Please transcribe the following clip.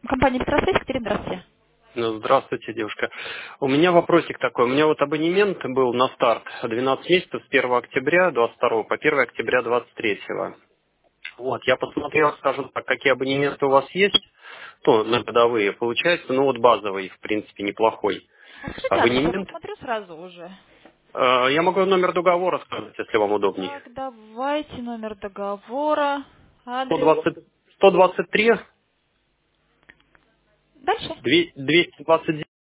Компания «Петросвязь», Екатерина, здравствуйте. Ну, здравствуйте, девушка. У меня вопросик такой. У меня вот абонемент был на старт 12 месяцев с 1 октября 22 по 1 октября 23. Вот, я посмотрел, скажем так, какие абонементы у вас есть, то на годовые. Получается, ну вот базовый, в принципе, неплохой А скажите адрес, я абонемент. посмотрю сразу уже. Я могу номер договора сказать, если вам удобнее. Так, давайте номер договора, адрес. 120, 123, Дальше. 229.